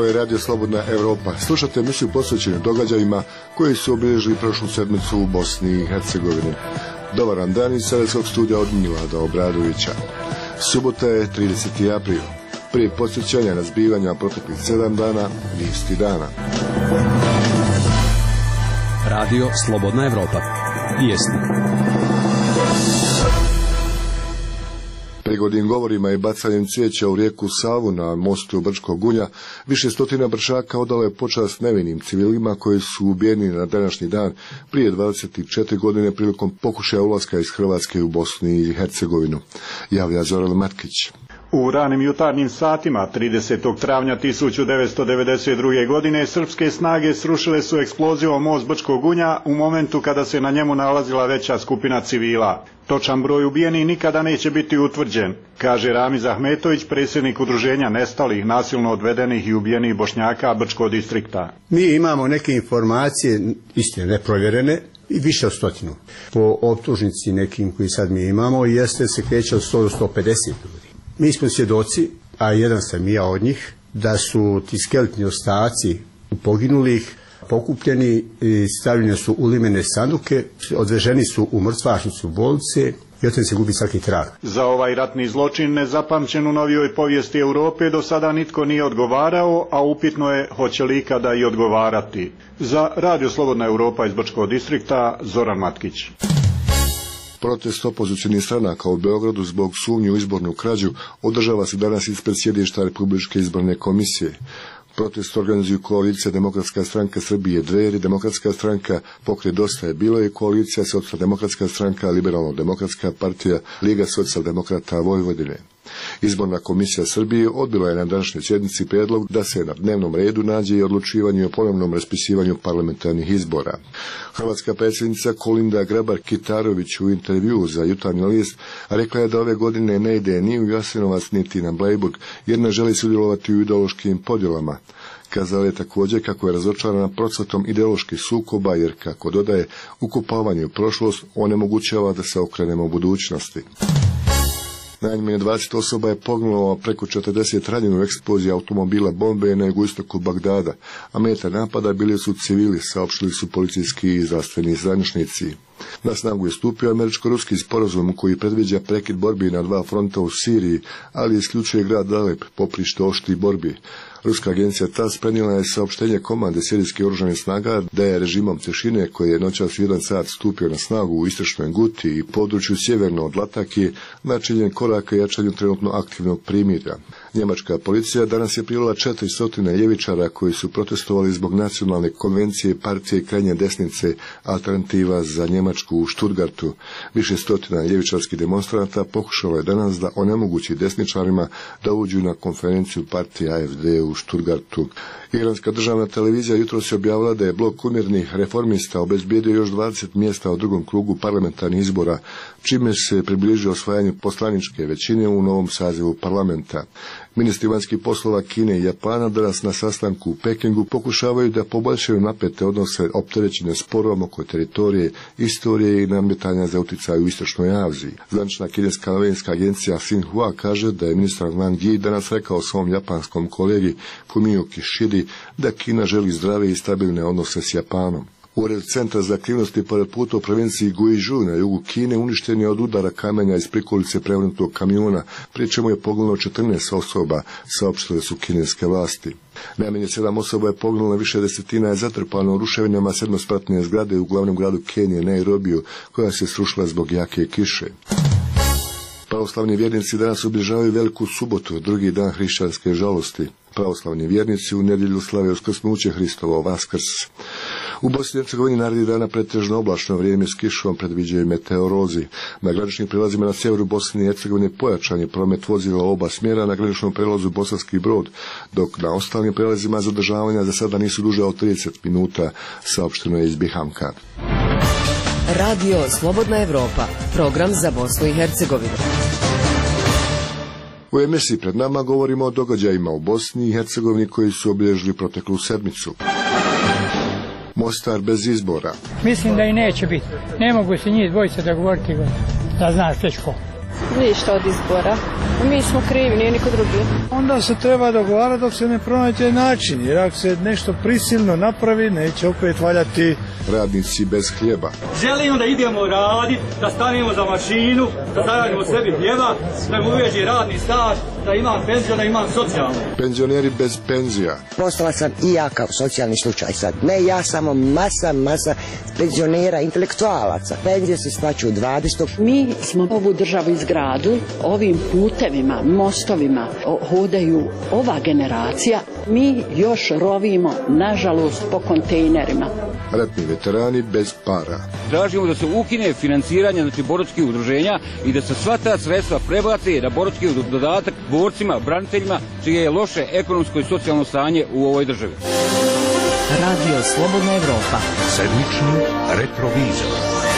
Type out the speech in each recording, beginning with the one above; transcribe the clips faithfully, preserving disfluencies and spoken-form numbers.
Ovo je Radio Slobodna Evropa. Slušate emisiju posvećenu događajima koji su obilježili prošlu sedmicu u Bosni i Hercegovini. Dobar vam dan iz Sarajetskog studija od Milada Obradovića. Subota je trideseti april. Prije podsjećanja na zbivanja proteklih sedam dana, vijesti dana. Radio Slobodna Evropa. Vijesti. Prigodnim govorima i bacanjem cvijeća u rijeku Savu na mostu Brčkog Gunja, više stotina Brčaka odalo je počast nevinim civilima koji su ubijeni na današnji dan prije dvadeset četiri godine prilikom pokušaja ulaska iz Hrvatske u Bosnu i Hercegovinu. Javlja Zoran Matkić. U ranim jutarnjim satima tridesetog travnja tisuću devetsto devedeset druge. godine srpske snage srušile su eksplozivom most Brčkog Gunja u momentu kada se na njemu nalazila veća skupina civila. Točan broj ubijenih nikada neće biti utvrđen, kaže Ramiz Ahmetović, predsjednik udruženja nestalih, nasilno odvedenih i ubijenih Bošnjaka Brčkog distrikta. Mi imamo neke informacije, istine neprovjerene, i više od stotinu. Po optužnici nekim koji sad mi imamo, jeste se kreće od sto do sto pedeset ljudi. Mi smo svjedoci, a jedan sam ja od njih, da su ti skeletni ostaci poginulih pokupljeni i stavljeni su u limene sanduke, odveženi su u mrtvačnicu bolnice i od toga se gubi svaki trag. Za ovaj ratni zločin nezapamćen u novijoj povijesti Europe do sada nitko nije odgovarao, a upitno je hoće li ikada i odgovarati. Za Radio Slobodna Europa iz Brčkog distrikta, Zoran Matkić. Protest opozicionih stranaka u Beogradu zbog sumnje u izbornu krađu održava se danas ispred sjedišta Republičke izborne komisije. Protest organizuju koalicija Demokratska stranka Srbije, Dveri, Demokratska stranka, Pokret Dosta je bilo i koalicija Socijaldemokratska stranka, Liberalno-demokratska partija, Liga socijaldemokrata Vojvodine. Izborna komisija Srbije odbila je na današnjoj sjednici prijedlog da se na dnevnom redu nađe i odlučivanje o ponovnom raspisivanju parlamentarnih izbora. Hrvatska predsjednica Kolinda Grabar-Kitarović u intervjuu za Jutarnji list rekla je da ove godine ne ide ni u Jasenovac niti na Blejburg jer ne želi sudjelovati u ideološkim podjelama. Kazala je također kako je razočarana procvatom ideoloških sukoba jer, kako dodaje, ukopavanje u prošlost onemogućava da se okrenemo u budućnosti. Najmanje dvadeset osoba je poginulo, preko četrdeset ranjeno u eksploziji automobila bombe na jugoistoku Bagdada, a meta napada bili su civili, saopštili su policijski i zdravstveni zvaničnici. Na snagu je stupio američko-ruski sporazum koji predviđa prekid borbi na dva fronta u Siriji, ali isključuje grad Alep, poprište oštrih borbi. Ruska agencija T A S prenijela je saopštenje komande sirijskih oružanih snaga da je režimom tišine, koji je noćas jedan sat stupio na snagu u istočnoj Guti i području sjeverno od Lataki, načinjen koraka jačanju trenutno aktivnog primirja. Njemačka policija danas je prijavila četiristo ljevičara koji su protestovali zbog nacionalne konvencije partije krajnje desnice Alternativa za Njemačku u Stuttgartu. Više stotina ljevičarskih demonstranata pokušalo je danas da onemogući desničarima da uđu na konferenciju partije A F D u Stuttgartu. Iranska državna televizija jutros je objavila da je blok umjernih reformista obezbijedio još dvadeset mjesta u drugom krugu parlamentarnih izbora, čime se približio osvajanju poslaničke većine u novom sazivu parlamenta. Ministri vanjskih poslova Kine i Japana danas na sastanku u Pekingu pokušavaju da poboljšaju napete odnose opterećene sporom oko teritorije, istorije i nametanja za utjecaj u istočnoj Aziji. Zvanična kineska novinska agencija Xinhua kaže da je ministar Wang Yi danas rekao svom japanskom kolegi Fumio Kishidi da Kina želi zdrave i stabilne odnose s Japanom. Ured Centra za aktivnosti pored puta u provinciji Guizhou na jugu Kine uništen je od udara kamenja iz prikolice prevrnutog kamiona, pri čemu je poginulo četrnaest osoba, saopštile su kineske vlasti. Najmanje sedam osoba je poginulo, više desetina je zatrpano u ruševinama sedmospratne zgrade u glavnom gradu Kenije, Nairobiju, koja se srušila zbog jake kiše. Pravoslavni vjernici danas obilježavaju Veliku subotu, drugi dan hrišćanske žalosti. Pravoslavni vjernici u nedjelju slave uskrsnuće Hristovo Vaskrs. U Bosni i Hercegovini narednih dana pretežno oblačno vrijeme s kišom, predviđaju meteorozi. Na graničnim prijelazima na sjeveru Bosne i Hercegovine pojačan je promet vozila oba smjera na graničnom prijelazu Bosanski Brod, dok na ostalim prijelazima zadržavanja za sada nisu duže od trideset minuta, saopšteno je iz Bihamka. Radio Slobodna Evropa, program za Bosnu i Hercegovinu. U emisiji pred nama govorimo o događajima u Bosni i Hercegovini koji su obilježili proteklu sedmicu. Mostar bez izbora. Mislim da i neće biti. Ne mogu se njih dvojice dogovoriti, da znaš već ko. Ništa od izbora. Mi smo krivi, nije niko drugi. Onda se treba dogovarati dok se ne pronađe način, jer ako se nešto prisilno napravi, neće opet valjati. Radnici bez hljeba. Želimo da idemo raditi, da stanemo za mašinu, da zaradimo sebi hljeba, da mu uveži radni staž, da imam penziju, da imam socijalnu. Penzioneri bez penzija. Postala sam i ja kao socijalni slučaj sad. Ne ja, samo masa, masa penzionera, intelektualaca. Penzije se isplaćuju dvadeset. Mi smo ovu državu izgradili, ovim putevima, mostovima hodaju ova generacija. Mi još rovimo, nažalost, po kontejnerima. Ratni veterani bez para. Tražimo da se ukine financiranje znači boračkih udruženja i da se sva ta sredstva prebace na borački dodatak borcima, braniteljima, čije je loše ekonomsko i socijalno stanje u ovoj državi. Radio Slobodna Evropa. Sedmični retrovizor.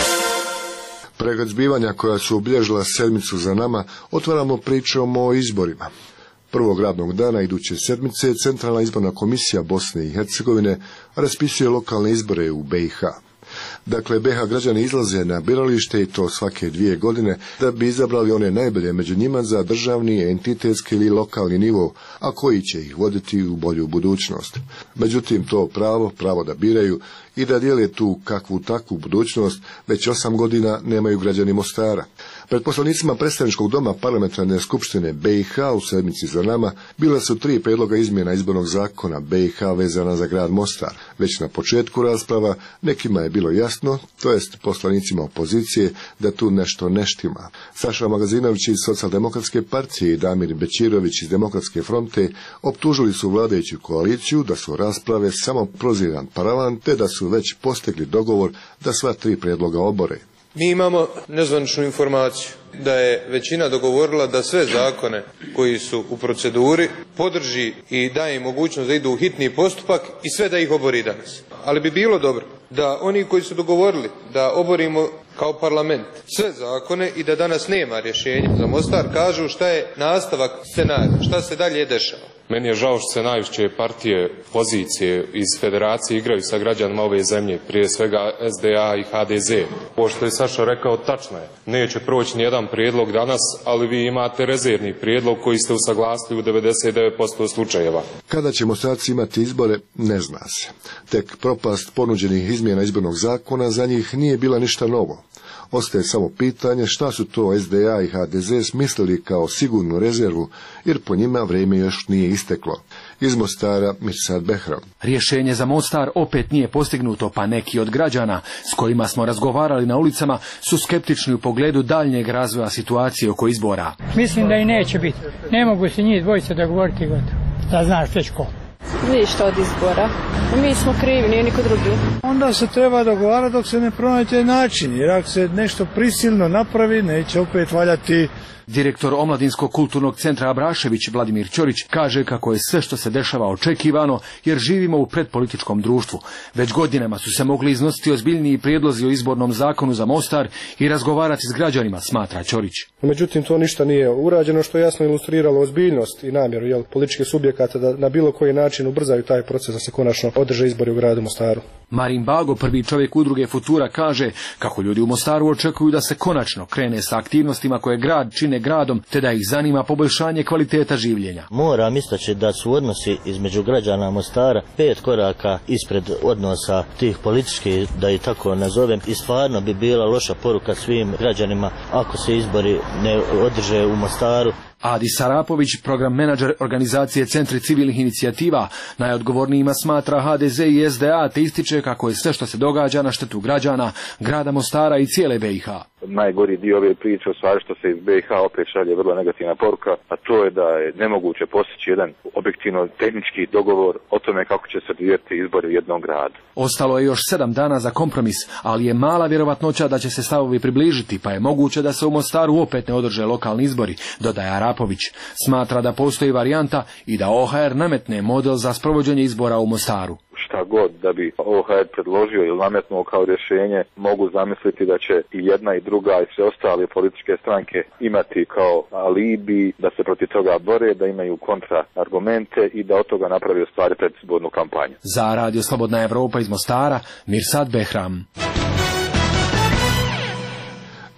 Pregled zbivanja koja su obilježila sedmicu za nama, otvaramo pričom o izborima. Prvog radnog dana iduće sedmice Centralna izborna komisija Bosne i Hercegovine raspisuje lokalne izbore u be i ha. Dakle, be i ha građani izlaze na biralište i to svake dvije godine da bi izabrali one najbolje među njima za državni, entitetski ili lokalni nivo, a koji će ih voditi u bolju budućnost. Međutim, to pravo, pravo da biraju i da dijele tu kakvu takvu budućnost, već osam godina nemaju građani Mostara. Pred poslanicima predstavničkog doma Parlamentarne skupštine be i ha u sedmici za nama bila su tri prijedloga izmjena izbornog zakona be i ha vezana za grad Mostar. Već na početku rasprava nekima je bilo jasno, to jest poslanicima opozicije, da tu nešto ne štima. Saša Magazinović iz Socijaldemokratske partije i Damir Bećirović iz Demokratske fronte optužili su vladajuću koaliciju da su rasprave samo proziran paravan, te da su već postigli dogovor da sva tri prijedloga obore. Mi imamo nezvaničnu informaciju da je većina dogovorila da sve zakone koji su u proceduri podrži i daje im mogućnost da idu u hitni postupak i sve da ih obori danas. Ali bi bilo dobro da oni koji su dogovorili da oborimo kao parlament sve zakone i da danas nema rješenja za Mostar kažu šta je nastavak scenarija, šta se dalje dešava. Meni je žao što se najviše partije, pozicije iz federacije igraju sa građanima ove zemlje, prije svega es de a i ha de ze. Ovo što je Saša rekao, tačno je. Neće proći nijedan prijedlog danas, ali vi imate rezervni prijedlog koji ste usaglasili u devedeset devet posto slučajeva. Kada će Mostarci imati izbore, ne zna se. Tek propast ponuđenih izmjena izbornog zakona za njih nije bila ništa novo. Ostaje samo pitanje šta su to es de a i ha de ze smislili kao sigurnu rezervu, jer po njima vrijeme još nije isteklo. Iz Mostara, Mirsad Behram. Rješenje za Mostar opet nije postignuto, pa neki od građana s kojima smo razgovarali na ulicama su skeptični u pogledu daljnjeg razvoja situacije oko izbora. Mislim da i neće biti. Ne mogu se njih dvojice dogovoriti gotovo. Da znaš već ko. Ništa od izbora. Mi smo krivi, nije niko drugi. Onda se treba dogovarati dok se ne pronađe način, jer ako se nešto prisilno napravi, neće opet valjati. Direktor Omladinskog kulturnog centra Abrašević Vladimir Ćorić kaže kako je sve što se dešava očekivano jer živimo u predpolitičkom društvu. Već godinama su se mogli iznositi ozbiljniji prijedlozi o izbornom zakonu za Mostar i razgovarati s građanima, smatra Ćorić. Međutim, to ništa nije urađeno, što je jasno ilustriralo ozbiljnost i namjeru jel, političkih subjekata da na bilo koji način ubrzaju taj proces da se konačno održe izbori u gradu Mostaru. Marin Bago, prvi čovjek udruge Futura, kaže kako ljudi u Mostaru očekuju da se konačno krene sa aktivnostima koje grad čine gradom, te da ih zanima poboljšanje kvaliteta življenja. Moram istaći da su odnosi između građana Mostara pet koraka ispred odnosa tih političkih, da i tako nazovem, i stvarno bi bila loša poruka svim građanima ako se izbori ne održe u Mostaru. Adi Sarapović, program menadžer organizacije Centri civilnih inicijativa, najodgovornijima smatra ha de ze i es de a, te ističe kako je sve što se događa na štetu građana, grada Mostara i cijele be i ha. Najgori dio ove priče u stvari što se iz be i ha opet šalje vrlo negativna poruka, a to je da je nemoguće postići jedan objektivno tehnički dogovor o tome kako će se odvijati izbori u jednom gradu. Ostalo je još sedam dana za kompromis, ali je mala vjerovatnoća da će se stavovi približiti, pa je moguće da se u Mostaru opet ne održe lokalni izbori, dodaje Arapović. Smatra da postoji varijanta i da o ha er nametne model za sprovođenje izbora u Mostaru. Šta god da bi o ha er predložio ili nametnuo kao rješenje, mogu zamisliti da će i jedna i druga i sve ostale političke stranke imati kao alibi da se protiv toga bore, da imaju kontra argumente i da od toga napravi u stvari predizbornu kampanju. Za Radio Slobodna Evropa iz Mostara, Mirsad Behram. Na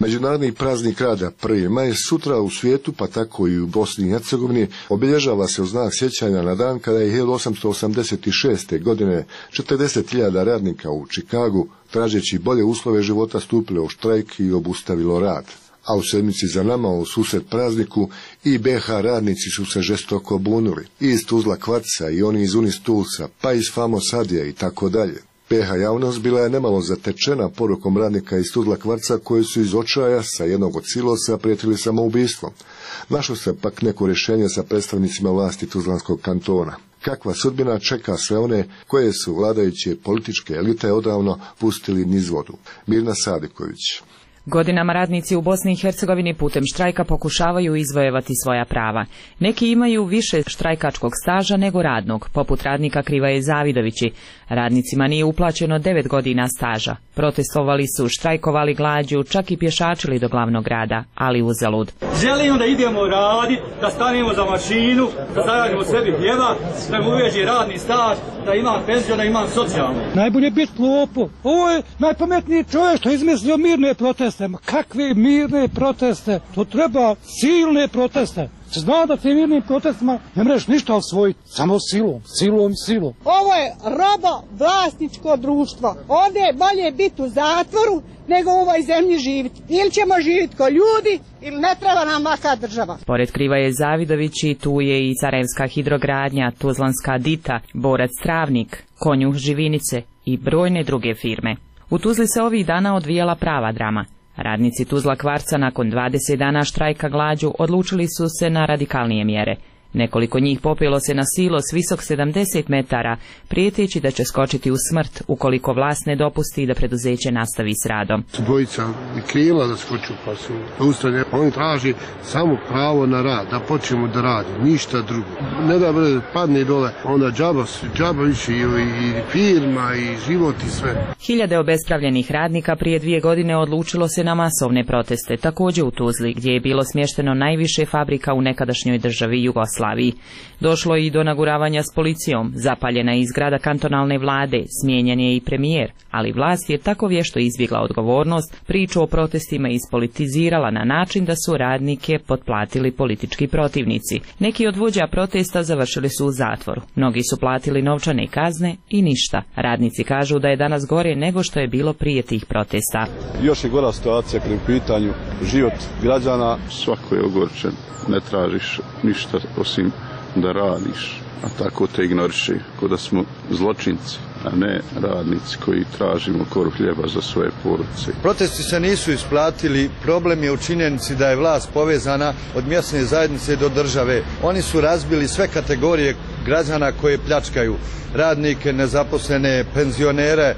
Međunarodni praznik rada prvi maj sutra u svijetu, pa tako i u Bosni i Hercegovini, obilježava se u znak sjećanja na dan kada je hiljadu osamsto osamdeset šeste. godine četrdeset hiljada radnika u Čikagu, tražeći bolje uslove života, stupilo u štrajk i obustavilo rad. A u sedmici za nama, u susret prazniku, i be ha radnici su se žestoko bunuli. I iz Tuzla Kvarca, i oni iz Unistulca, pa iz Famo Sadija i tako dalje. be ha javnost bila je nemalo zatečena porukom radnika iz Tuzla Kvarca koji su iz očaja sa jednog od silosa prijetili samoubistvom. Našlo se pak neko rješenje sa predstavnicima vlasti Tuzlanskog kantona. Kakva sudbina čeka sve one koje su vladajuće političke elite odavno pustili niz vodu? Mirna Sadiković. Godinama radnici u Bosni i Hercegovini putem štrajka pokušavaju izvojevati svoja prava. Neki imaju više štrajkačkog staža nego radnog, poput radnika Krivaje Zavidovići. Radnicima nije uplaćeno devet godina staža. Protestovali su, štrajkovali glađu, čak i pješačili do glavnog grada, ali uzalud. Želimo da idemo raditi, da stanemo za mašinu, da zaradimo sebi hljeba, da mu uveži radni staž, da imam penziju, da imam socijalnu. Najbolje biti lopov. Ovo je najpametniji čovjek što je izmislio mirne proteste. Ma kakve mirne proteste? To treba silne proteste. Zna da ti mirnim protestima ne mreš ništa osvojiti, samo silom, silom, silom. Ovo je robo vlasničko društvo. Ovdje je bolje biti u zatvoru nego u ovoj zemlji živjeti. Ili ćemo živjeti ko ljudi, ili ne treba nam maka država. Pored Krivaje Zavidovići tu je i Sarajevska hidrogradnja, Tuzlanska Dita, Borac Travnik, Konjuh Živinice i brojne druge firme. U Tuzli se ovih dana odvijala prava drama. Radnici Tuzla Kvarca nakon dvadeset dana štrajka glađu odlučili su se na radikalnije mjere. Nekoliko njih popelo se na silos visok sedamdeset metara, prijeteći da će skočiti u smrt ukoliko vlast ne dopusti da preduzeće nastavi s radom. Dvojica krila da skoču pa su ustavljeni. Oni traži samo pravo na rad, da počnemo da radimo, ništa drugo. Ne da bre, padne dole, onda džaba, džaba više i, i firma i život i sve. Hiljade obespravljenih radnika prije dvije godine odlučilo se na masovne proteste, također u Tuzli, gdje je bilo smješteno najviše fabrika u nekadašnjoj državi Jugoslaviji. Došlo je i do naguravanja s policijom, zapaljena je i zgrada kantonalne vlade, smijenjen je i premijer, ali vlast je tako vješto izbjegla odgovornost, priču o protestima ispolitizirala na način da su radnike potplatili politički protivnici. Neki od vođa protesta završili su u zatvoru, mnogi su platili novčane kazne i ništa. Radnici kažu da je danas gore nego što je bilo prije tih protesta. Još je gora situacija kad je u pitanju život građana. Svako je ogorčen, ne tražiš ništa osim da radiš, a tako te ignoriše, kao da smo zločinci, a ne radnici koji tražimo koru hljeba za svoje porodice. Protesti se nisu isplatili, problem je u činjenici da je vlast povezana od mjesne zajednice do države. Oni su razbili sve kategorije građana koje pljačkaju, radnike, nezaposlene, penzionere,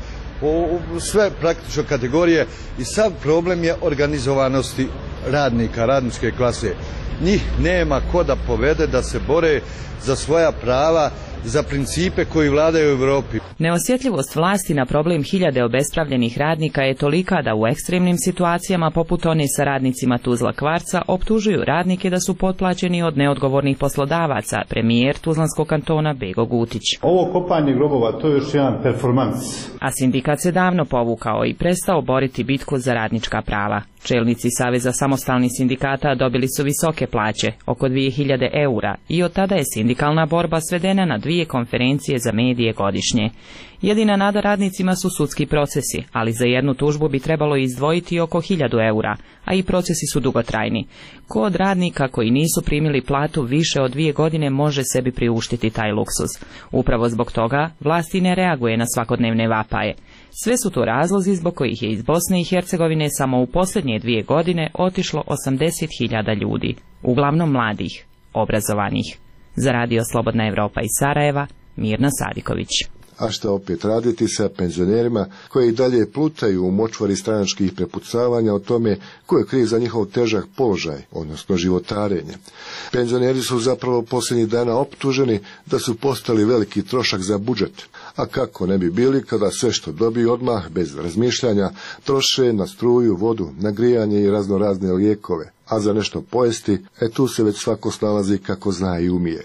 sve praktično kategorije i sav problem je organizovanosti radnika, radničke klase. Njih nema ko da povede da se bore za svoja prava, za principe koji vladaju u Europi. Neosjetljivost vlasti na problem hiljade obespravljenih radnika je tolika da u ekstremnim situacijama poput one sa radnicima Tuzla Kvarca optužuju radnike da su potplaćeni od neodgovornih poslodavaca, premijer Tuzlanskog kantona Bego Gutić. Ovo kopanje grobova to je još jedan performans. A sindikat se davno povukao i prestao boriti bitku za radnička prava. Čelnici Saveza samostalnih sindikata dobili su visoke plaće, oko dvije hiljade eura, i od tada je sindikalna borba svedena na dvije konferencije za medije godišnje. Jedina nada radnicima su sudski procesi, ali za jednu tužbu bi trebalo izdvojiti oko hiljadu eura, a i procesi su dugotrajni. Ko od radnika koji nisu primili platu više od dvije godine može sebi priuštiti taj luksuz? Upravo zbog toga vlasti ne reaguje na svakodnevne vapaje. Sve su to razlozi zbog kojih je iz Bosne i Hercegovine samo u posljednje dvije godine otišlo osamdeset hiljada ljudi, uglavnom mladih, obrazovanih. Za Radio Slobodna Evropa iz Sarajeva, Mirna Sadiković. A što opet raditi sa penzionerima koji i dalje plutaju u močvari stranačkih prepucavanja o tome ko je kriv za njihov težak položaj, odnosno životarenje. Penzioneri su zapravo posljednjih dana optuženi da su postali veliki trošak za budžet, a kako ne bi bili kada sve što dobiju odmah, bez razmišljanja, troše na struju, vodu, na grijanje i razno razne lijekove, a za nešto pojesti, e tu se već svako snalazi kako zna i umije.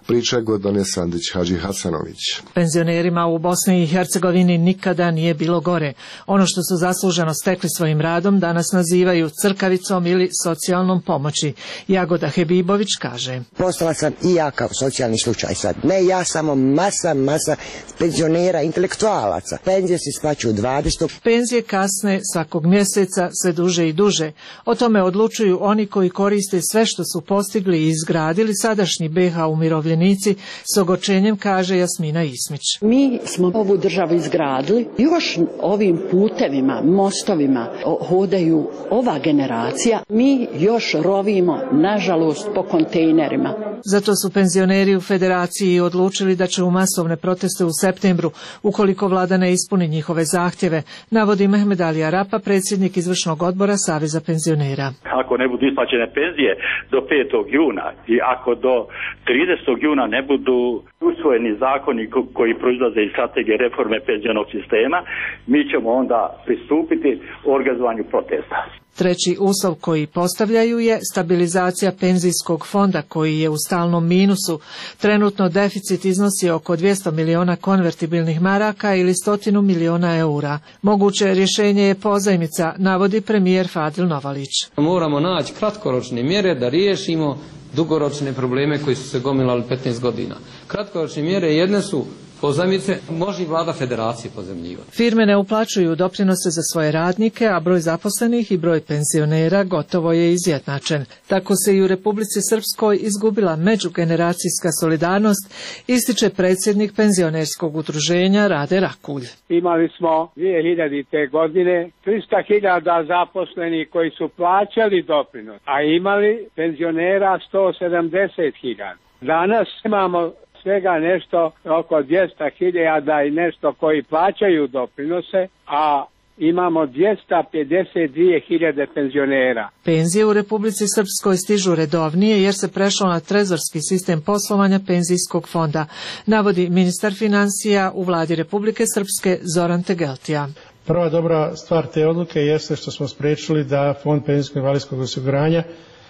priča Gordane Sandić-Hadži Hasanović. Penzionerima u Bosni i Hercegovini nikada nije bilo gore. Ono što su zasluženo stekli svojim radom danas nazivaju crkavicom ili socijalnom pomoći. Jagoda Hebibović kaže: Postala sam i ja kao socijalni slučaj sad. Ne ja, samo masa, masa penzionera, intelektualaca. Penzije se isplaćuju dvadeset. Penzije kasne svakog mjeseca sve duže i duže. O tome odlučuju oni koji koriste sve što su postigli i izgradili sadašnji B H umirovljenici, s ogorčenjem kaže Jasmina Ismić. Mi smo ovu državu izgradili, još ovim putevima, mostovima hodaju ova generacija, mi još rovimo, nažalost, po kontejnerima. Zato su penzioneri u Federaciji odlučili da će u masovne proteste u septembru, ukoliko vlada ne ispuni njihove zahtjeve, navodi Mehmed Ali Arapa, predsjednik izvršnog odbora Saveza penzionera. Ako ne budu isplaćene penzije do petog juna i ako do tridesetog juna ne budu usvojeni zakoni koji proizlaze iz strategije reforme penzionog sistema, mi ćemo onda pristupiti organizovanju protesta. Treći uslov koji postavljaju je stabilizacija penzijskog fonda koji je u stalnom minusu. Trenutno deficit iznosi oko dvjesto miliona konvertibilnih maraka ili stotinu miliona eura. Moguće rješenje je pozajmica, navodi premijer Fadil Novalić. Moramo naći kratkoročne mjere da riješimo dugoročne probleme koji su se gomilali petnaest godina. Kratkoročne mjere jedne su pozajmice, može i vlada federacije pozajmljivati. Firme ne uplaćuju doprinose za svoje radnike, a broj zaposlenih i broj penzionera gotovo je izjednačen. Tako se i u Republici Srpskoj izgubila međugeneracijska solidarnost, ističe predsjednik penzionerskog udruženja Rade Rakulj. Imali smo dvije hiljadite. godine trista hiljada zaposlenih koji su plaćali doprinos, a imali penzionera sto sedamdeset hiljada. Danas imamo svega nešto oko dvjesto hiljada i nešto koji plaćaju doprinose, a imamo dvjesto pedeset dvije hiljade penzionera. Penzije u Republici Srpskoj stižu redovnije jer se prešlo na trezorski sistem poslovanja penzijskog fonda, navodi ministar financija u vladi Republike Srpske Zoran Tegeltija. Prva dobra stvar te odluke jeste što smo spriječili da Fond penzijskog invalidskog osiguranja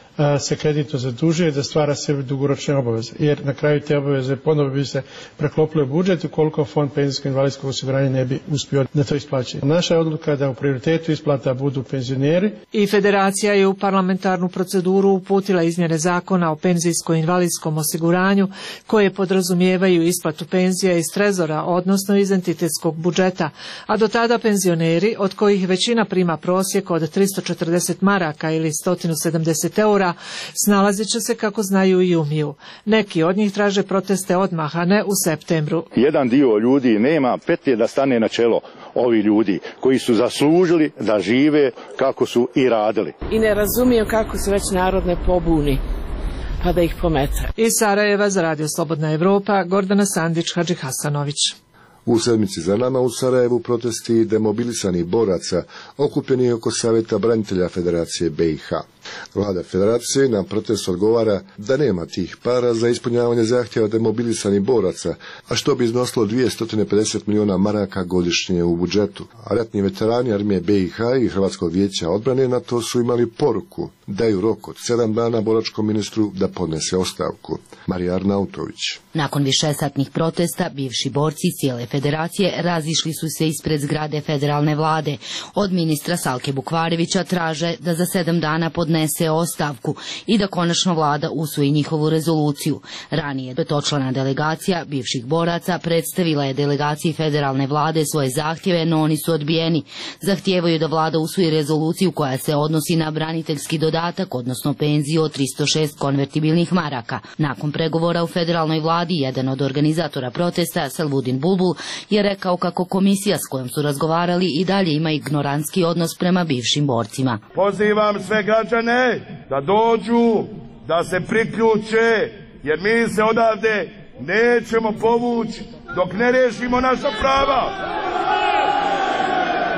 se kreditno zadužuje, da stvara sebi dugoročne obaveze, jer na kraju te obaveze ponovo bi se preklopile u budžet ukoliko Fond penzijskog invalidskog osiguranja ne bi uspio da to isplaći. Naša je odluka da u prioritetu isplata budu penzioneri. I Federacija je u parlamentarnu proceduru uputila izmjene zakona o penzijskom invalidskom osiguranju koje podrazumijevaju isplatu penzija iz trezora, odnosno iz entitetskog budžeta, a do tada penzioneri, od kojih većina prima prosjek od tristo četrdeset maraka ili sto sedamdeset eura, snalazit će se kako znaju i umiju. Neki od njih traže proteste odmah, a ne u septembru. Jedan dio ljudi nema petlje da stane na čelo ovi ljudi koji su zaslužili da žive kako su i radili. I ne razumiju kako se već narod ne pobuni, pa da ih pomete. Iz Sarajeva za Radio Slobodna Evropa, Gordana Sandić-Hadži Hasanović. U sedmici za nama u Sarajevu protesti demobilisanih boraca okupljeni oko Savjeta branitelja Federacije B i H. Vlada Federacije na protest odgovara da nema tih para za ispunjavanje zahtjeva demobilisanih boraca, a što bi iznosilo dvjesto pedeset milijuna maraka godišnje u budžetu. A ratni veterani armije B i H i Hrvatskog vijeća odbrane na to su imali poruku, daju rok od sedam dana boračkom ministru da podnese ostavku. Marija Arnautović. Nakon višesatnih protesta, bivši borci cijele federacije razišli su se ispred zgrade federalne vlade. Od ministra Salke Bukvarevića traže da za sedam dana podnese ostavku i da konačno vlada usvoji njihovu rezoluciju. Ranije petočlana delegacija bivših boraca predstavila je delegaciji federalne vlade svoje zahtjeve, no oni su odbijeni. Zahtijevaju da vlada usvoji rezoluciju koja se odnosi na braniteljski dodatak, odnosno penziju od tristo šest konvertibilnih maraka. Nakon pregovora u federalnoj vladi, jedan od organizatora protesta, Selvudin Bulbul, je rekao kako komisija s kojom su razgovarali i dalje ima ignorantski odnos prema bivšim borcima. Pozivam sve građane da dođu, da se priključe, jer mi se odavde nećemo povući dok ne riješimo naša prava.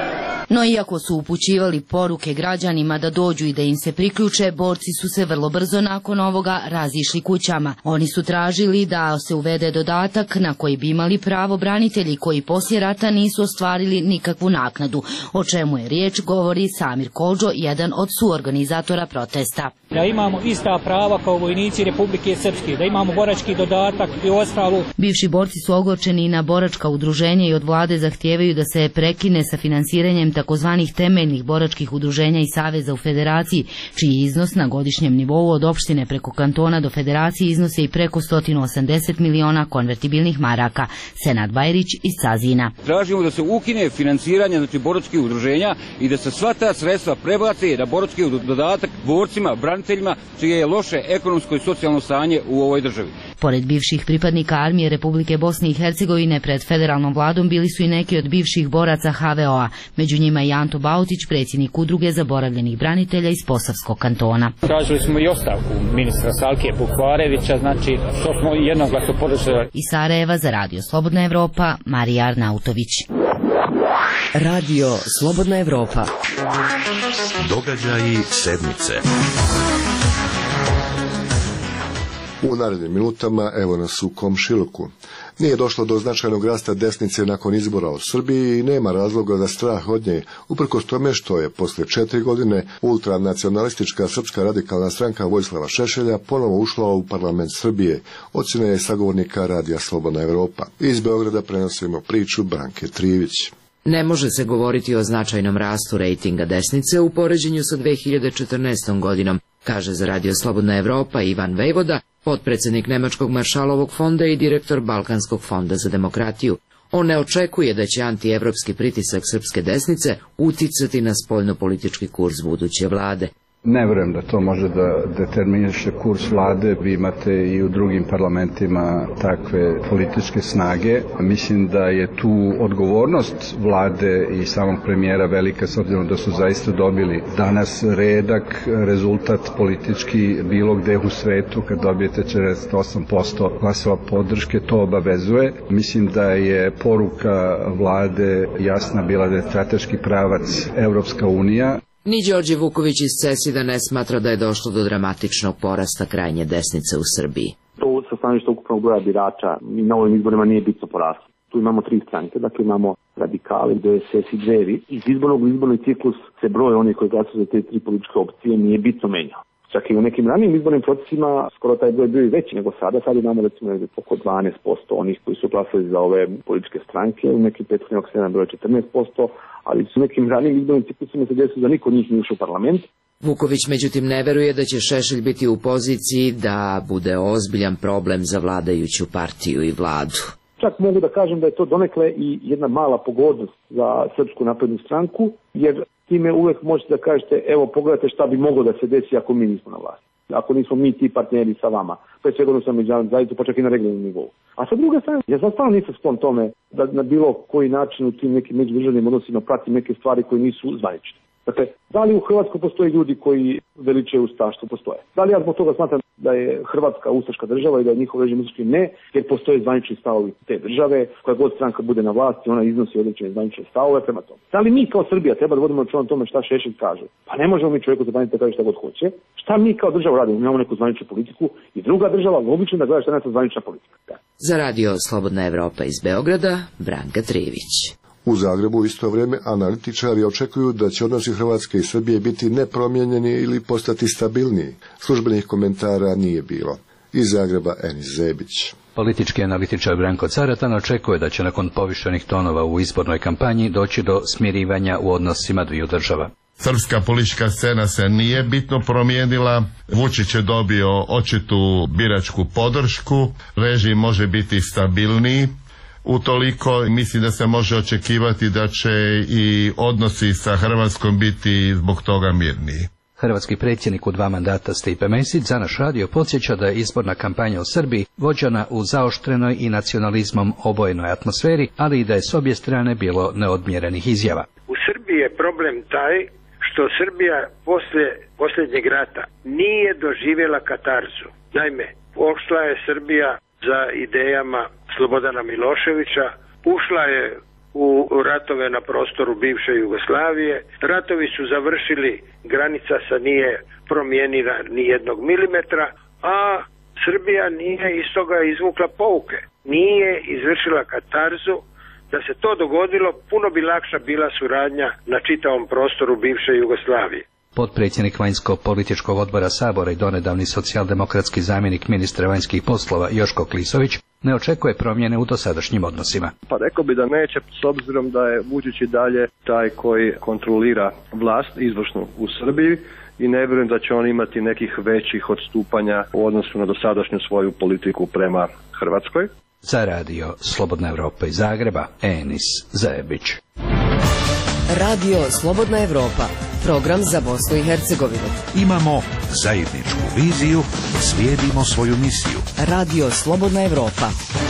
No iako su upućivali poruke građanima da dođu i da im se priključe, borci su se vrlo brzo nakon ovoga razišli kućama. Oni su tražili da se uvede dodatak na koji bi imali pravo branitelji koji poslije rata nisu ostvarili nikakvu naknadu. O čemu je riječ govori Samir Kodžo, jedan od suorganizatora protesta. Da imamo ista prava kao vojnici Republike Srpske, da imamo borački dodatak i ostalo. Bivši borci su ogorčeni na boračka udruženja i od vlade zahtijevaju da se prekine sa finansiranjem takozvanih temeljnih boračkih udruženja i saveza u federaciji, čiji iznos na godišnjem nivou od opštine preko kantona do federacije iznose i preko sto osamdeset miliona konvertibilnih maraka. Senad Bajrić iz Cazina. Tražimo da se ukine finansiranje znači boračkih udruženja i da se sva ta sredstva prebace na borački dodatak borcima, braniteljima, čije je loše ekonomsko i socijalno stanje u ovoj državi. Pored bivših pripadnika armije Republike Bosne i Hercegovine pred federalnom vladom bili su i neki od bivših boraca ha ve o a, među njima i Anto Bautić, predsjednik udruge zaboravljenih branitelja iz Posavskog kantona. Tražili smo i ostavku ministra Salke Bukvarevića, znači što smo jednoglasno podržali. Iz Sarajeva za Radio Slobodna Evropa, Marija Arnautović. Radio Slobodna Evropa. Događaji sedmice. U narednim minutama evo nas u komšiluku. Nije došlo do značajnog rasta desnice nakon izbora u Srbiji i nema razloga za strah od nje, uprkos tome što je posle četiri godine ultranacionalistička Srpska radikalna stranka Vojislava Šešelja ponovo ušla u parlament Srbije, ocjena je sagovornika Radija Slobodna Evropa. Iz Beograda prenosimo priču Branke Trivić. Ne može se govoriti o značajnom rastu rejtinga desnice u poređenju sa dve hiljade četrnaestom godinom, kaže za Radio Slobodna Evropa Ivan Vejvoda, potpredsjednik Nemačkog maršalovog fonda i direktor Balkanskog fonda za demokratiju. On ne očekuje da će antievropski pritisak srpske desnice uticati na spoljnopolitički kurs buduće vlade. Ne vjerujem da to može da determiniše kurs vlade. Vi imate i u drugim parlamentima takve političke snage. Mislim da je tu odgovornost vlade i samog premijera velika, s obzirom da su zaista dobili danas redak rezultat politički bilo gde u svetu. Kad dobijete četrdeset osam posto glasova podrške, to obavezuje. Mislim da je poruka vlade jasna bila da je strateški pravac Evropska unija. Ni Đorđe Vuković iz Cesida ne smatra da je došlo do dramatičnog porasta krajnje desnice u Srbiji. To sa stanovišta ukupnog broja birača i na ovim izborima nije bitno poraslo. Tu imamo tri stranke, dakle imamo radikali, D S S i Dveri. Iz izbornog u izborni ciklus se broj onih koji glasuju za te tri političke opcije nije bitno menjao. Čak i u nekim ranijim izbornim procesima skoro taj broj bio i veći nego sada. Sad imamo recimo oko dvanaest posto onih koji su glasali za ove političke stranke, u nekim prethodnim okvirima bilo je četrnaest posto, ali su nekim ranijim izbornim ciklusima se desilo da niko njih nije ušao u parlament. Vuković međutim ne veruje da će Šešelj biti u poziciji da bude ozbiljan problem za vladajuću partiju i vladu. Čak mogu da kažem da je to donekle i jedna mala pogodnost za Srpsku naprednu stranku, jer time uvek možete da kažete, evo pogledajte šta bi moglo da se desi ako mi nismo na vlasti. Ako nismo mi ti partneri sa vama, pre svega odnosno međunarodnu zajednicu, pa čak i na regionalnom nivou. A sa druge strane, ja sam stvarno nisam sklon tome da na bilo koji način u tim nekim međudržavnim odnosima pratim neke stvari koje nisu zvanične. Dakle, da li u Hrvatskoj postoje ljudi koji veličaju ustaštvo? Postoje. Da li ja zbog toga smatram da je Hrvatska ustaška država i da je njihov režim ustaški? Ne, jer postoje zvanični stavovi te države, koja god stranka bude na vlasti, ona iznosi određene zvanične stavove prema tome. Da li mi kao Srbija treba da vodimo računa o tome šta Šešelj kaže? Pa ne možemo mi čovjeku zabraniti da kaže šta god hoće. Šta mi kao država radimo? Imamo neku zvaničnu politiku i druga država logično da gleda šta je naša zvanična politika. Da. Za Radio Slobodna Evropa iz Beograda, Branka Trivić. U Zagrebu u isto vrijeme analitičari očekuju da će odnosi Hrvatske i Srbije biti nepromijenjeni ili postati stabilniji. Službenih komentara nije bilo. Iz Zagreba Enis Zebić. Politički analitičar Branko Caratan očekuje da će nakon povišenih tonova u izbornoj kampanji doći do smirivanja u odnosima dviju država. Srpska politička scena se nije bitno promijenila, Vučić je dobio očitu biračku podršku, režim može biti stabilniji. Utoliko mislim da se može očekivati da će i odnosi sa Hrvatskom biti zbog toga mirniji. Hrvatski predsjednik u dva mandata Stipe Mesić za naš radio podsjeća da je izborna kampanja u Srbiji vođena u zaoštrenoj i nacionalizmom obojenoj atmosferi, ali i da je s obje strane bilo neodmjerenih izjava. U Srbiji je problem taj što Srbija poslije posljednjeg rata nije doživjela katarzu. Naime, pošla je Srbija za idejama Slobodana Miloševića, ušla je u ratove na prostoru bivše Jugoslavije. Ratovi su završili, granica se nije promijenila ni jednog milimetra, a Srbija nije iz toga izvukla pouke. Nije izvršila katarzu. Da se to dogodilo, puno bi lakša bila suradnja na čitavom prostoru bivše Jugoslavije. Potpredsjednik vanjsko-političkog odbora Sabora i donedavni socijaldemokratski zamjenik ministra vanjskih poslova Joško Klisović ne očekuje promjene u dosadašnjim odnosima. Pa rekao bi da neće, s obzirom da je Vučić i dalje taj koji kontrolira vlast izvršnu u Srbiji i ne vjerujem da će on imati nekih većih odstupanja u odnosu na dosadašnju svoju politiku prema Hrvatskoj. Za radio Slobodna Evropa iz Zagreba, Enis Zajebić. Radio Slobodna Evropa, program za Bosnu i Hercegovinu. Imamo zajedničku viziju, slijedimo svoju misiju. Radio Slobodna Evropa.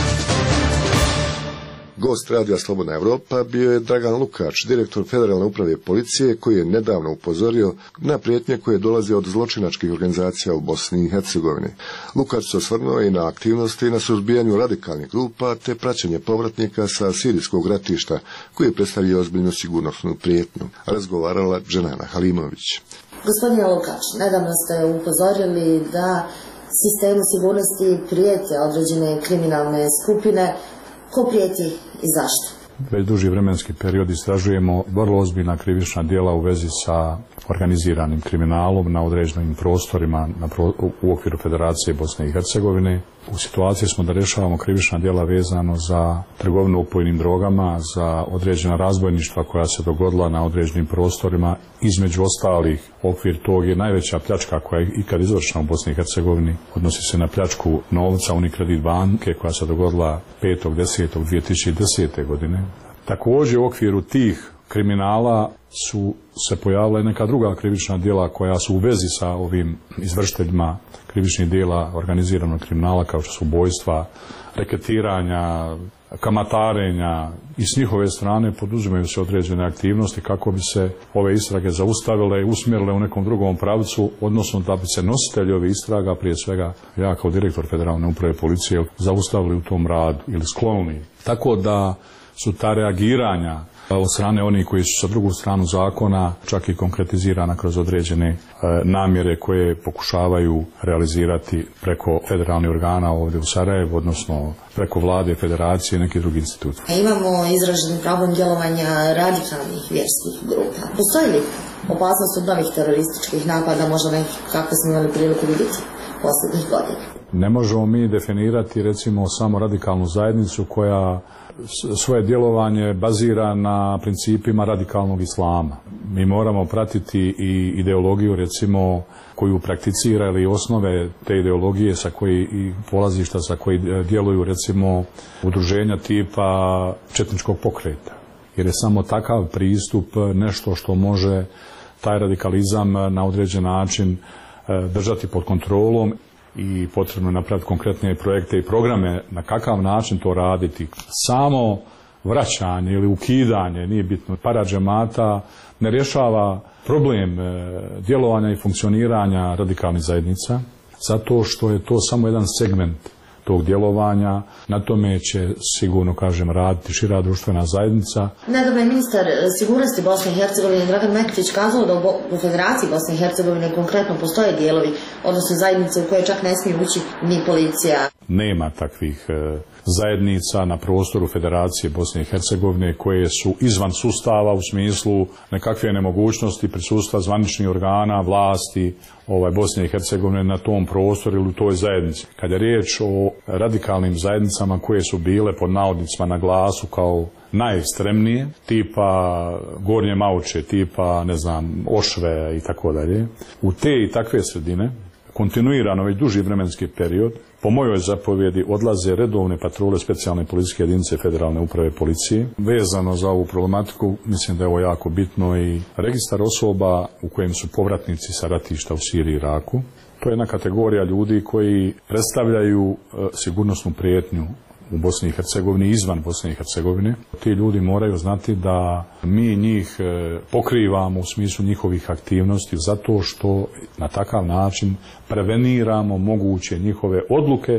Gost Radija Slobodna Evropa bio je Dragan Lukač, direktor Federalne uprave policije, koji je nedavno upozorio na prijetnje koje dolaze od zločinačkih organizacija u Bosni i Hercegovini. Lukač se osvrnuo i na aktivnosti na suzbijanju radikalnih grupa te praćenje povratnika sa sirijskog ratišta, koji predstavlja ozbiljnu sigurnosnu prijetnju. Razgovarala Dženana Halimović. Gospodine Lukač, nedavno ste upozorili da sistemu sigurnosti prijete određene kriminalne skupine. Ko prijeti i zašto? Već duži vremenski period istražujemo vrlo ozbiljna krivična djela u vezi sa organiziranim kriminalom na određenim prostorima na pro, u okviru Federacije Bosne i Hercegovine. U situaciji smo da rješavamo krivična djela vezano za trgovinu opojnim drogama, za određena razbojništva koja se dogodila na određenim prostorima. Između ostalih, okvir tog je najveća pljačka koja je ikad izvršena u Bosni i Hercegovini. Odnosi se na pljačku novca Unikredit banke koja se dogodila petog desetog dvije tisuće desete. godine. Također u okviru tih kriminala su se pojavila i neka druga krivična djela koja su u vezi sa ovim izvršiteljima krivičnih djela organiziranog kriminala, kao što su ubojstva, reketiranja, kamatarenja, i s njihove strane poduzimaju se određene aktivnosti kako bi se ove istrage zaustavile i usmjerile u nekom drugom pravcu, odnosno da bi se nositelji ovih istraga, prije svega ja kao direktor Federalne uprave policije, zaustavili u tom radu ili sklonili. Tako da su ta reagiranja od strane onih koji su sa drugu stranu zakona čak i konkretizirana kroz određene e, namjere koje pokušavaju realizirati preko federalnih organa ovdje u Sarajevu, odnosno preko vlade, federacije i nekih drugih institucija. Imamo izražen problem djelovanja radikalnih vjerskih grupa. Postoji li opasnost od novih terorističkih napada, možda nekako smo imali priliku vidjeti posljednjih godina? Ne možemo mi definirati recimo samo radikalnu zajednicu koja svoje djelovanje bazira na principima radikalnog islama. Mi moramo pratiti i ideologiju recimo koju prakticira ili osnove te ideologije sa koji i polazišta sa koji djeluju recimo udruženja tipa četničkog pokreta. Jer je samo takav pristup nešto što može taj radikalizam na određen način držati pod kontrolom i potrebno napraviti konkretne projekte i programe na kakav način to raditi. Samo vraćanje ili ukidanje, nije bitno, paradžemata ne rješava problem djelovanja i funkcioniranja radikalnih zajednica, zato što je to samo jedan segment tog djelovanja. Na tome će sigurno, kažem, raditi šira društvena zajednica. Nedavno je ministar sigurnosti Bosne i Hercegovine Dragan Mektić kazao da u Federaciji Bosne i Hercegovine konkretno postoje dijelovi, odnosno zajednice u koje čak ne smije ući ni policija. Nema takvih e, zajednica na prostoru Federacije Bosne i Hercegovine koje su izvan sustava u smislu nekakve nemogućnosti prisustva zvaničnih organa, vlasti ovaj, Bosne i Hercegovine na tom prostoru ili u toj zajednici. Kad je riječ o radikalnim zajednicama koje su bile pod navodnicima na glasu kao najekstremnije, tipa Gornje Mauče, tipa, ne znam, Ošve i tako dalje, u te i takve sredine kontinuirano već duži vremenski period po mojoj zapovjedi odlaze redovne patrole specijalne policijske jedinice Federalne uprave policije. Vezano za ovu problematiku, mislim da je ovo jako bitno i registar osoba u kojem su povratnici sa ratišta u Siriji i Iraku. To je jedna kategorija ljudi koji predstavljaju e, sigurnosnu prijetnju u Bosni i Hercegovini, izvan Bosne i Hercegovine. Ti ljudi moraju znati da mi njih pokrivamo u smislu njihovih aktivnosti zato što na takav način preveniramo moguće njihove odluke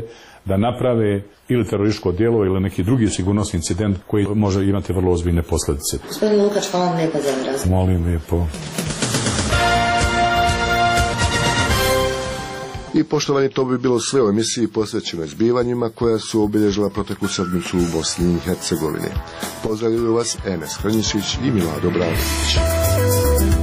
da naprave ili terorističko djelo ili neki drugi sigurnosni incident koji može imati vrlo ozbiljne posljedice. Gospodin Lukač, hvala vam lijepa za ovaj razgovor. Molim lijepo. I poštovani, to bi bilo sve u emisiji posvećenoj zbivanjima koja su obilježila proteklu sedmicu u Bosni i Hercegovini. Pozdravljaju vas Enes Hrnjišić i Milado Branović.